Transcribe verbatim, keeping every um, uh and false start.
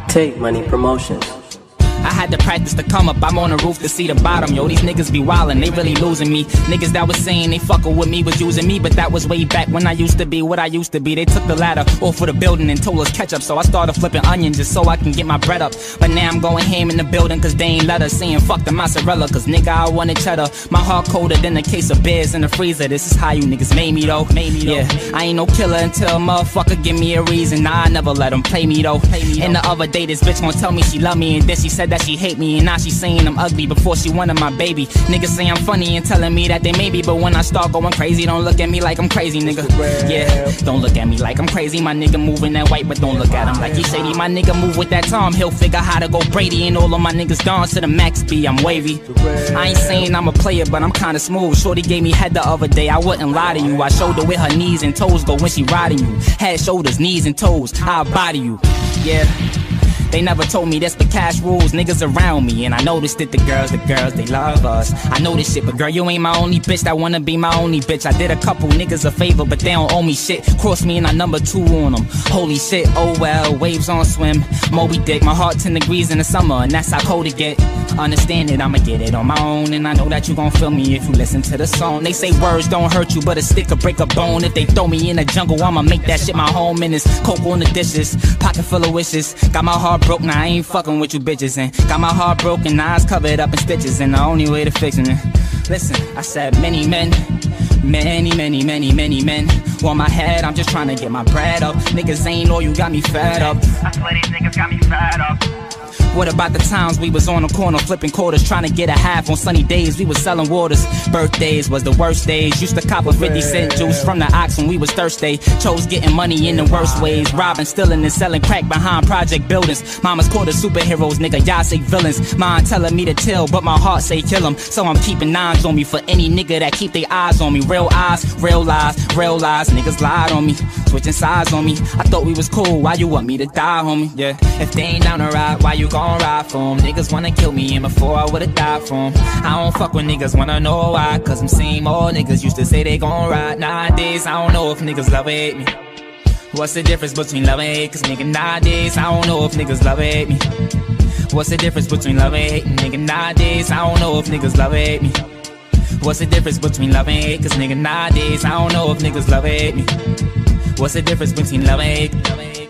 Take Money Promotions. I had to practice to come up, I'm on the roof to see the bottom. Yo, these niggas be wildin', they really losing me. Niggas that was saying they fuckin' with me was using me, but that was way back when I used to be what I used to be. They took the ladder off of the building and told us catch up, so I started flipping onions just so I can get my bread up. But now I'm going ham in the building cause they ain't let us, saying fuck the mozzarella cause nigga I wanted cheddar. My heart colder than a case of beers in the freezer. This is how you niggas made me though. Made me though. Yeah, I ain't no killer until a motherfucker give me a reason. Nah, I never let them play me though. Play me and the other day this bitch gon' tell me she love me, and then she said that she hate me, and now she saying I'm ugly before she wanted my baby. Niggas say I'm funny and telling me that they may be, but when I start going crazy, don't look at me like I'm crazy, nigga. Yeah, don't look at me like I'm crazy. My nigga moving that white, but don't look at him like he shady. My nigga move with that Tom, he'll figure how to go Brady, and all of my niggas gone to the max B. I'm wavy. I ain't saying I'm a player, but I'm kinda smooth. Shorty gave me head the other day, I wouldn't lie to you. I showed her where her knees and toes go when she riding you. Head, shoulders, knees and toes, I'll body you. Yeah. They never told me this, but cash rules, niggas around me. And I noticed that the girls, the girls, they love us. I know this shit, but girl, you ain't my only bitch that wanna be my only bitch. I did a couple niggas a favor, but they don't owe me shit. Cross me and I number two on them. Holy shit, oh well, waves on swim. Moby Dick, my heart ten degrees in the summer, and that's how cold it get. Understand it, I'ma get it on my own, and I know that you gon' feel me if you listen to the song. They say words don't hurt you, but a stick could break a bone. If they throw me in the jungle, I'ma make that shit my home. And it's coke on the dishes, pocket full of wishes. Got my heart broke, now I ain't fucking with you bitches. And got my heart broken, eyes covered up in stitches, and the only way to fixing it. Listen, I said many men, many, many, many, many men on my head, I'm just trying to get my bread up. Niggas ain't loyal, got me fed up. I swear these niggas got me fed up. What about the times we was on the corner flipping quarters, trying to get a half on sunny days? We was selling waters. Birthdays was the worst days. Used to cop a fifty cent juice from the ox when we was thirsty. Chose getting money in the worst ways. Robbing, stealing, and selling crack behind project buildings. Mama's called us superheroes, nigga, y'all say villains. Mine telling me to chill, but my heart say kill 'em. So I'm keeping nines on me for any nigga that keep their eyes on me. Real eyes, real lies, real lies. Niggas lied on me, switching sides on me. I thought we was cool, why you want me to die, homie? Yeah, if they ain't down to ride, why you gon' ride for 'em? Niggas wanna kill me, and before I would've died for 'em. I don't fuck with niggas, wanna know why? Cause them same old niggas used to say they gon' ride. Nowadays, I don't know if niggas love or hate me. What's the difference between love and hate? Cause nigga, nowadays, I don't know if niggas love or hate me. What's the difference between love and hate? Nigga, nowadays, I don't know if niggas love or hate me. What's the difference between love and hate? Cause nigga, nowadays, I don't know if niggas love or hate me. What's the difference between love and hate?